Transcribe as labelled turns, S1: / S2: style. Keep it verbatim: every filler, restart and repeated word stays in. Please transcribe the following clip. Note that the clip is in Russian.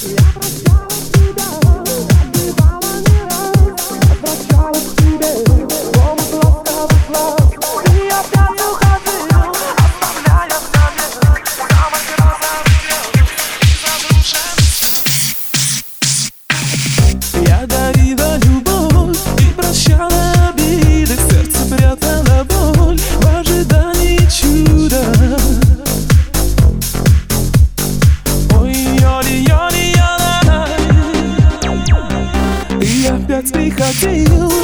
S1: Я прощала тебя, отбивала не раз, возвращалась к тебе, омут ласковых глаз. Ты опять уходил, оставляя в себе самый красавый и задушен. Я дарила любовь и прощала обиды, в сердце прятала боль в ожидании чуда. Опять приходил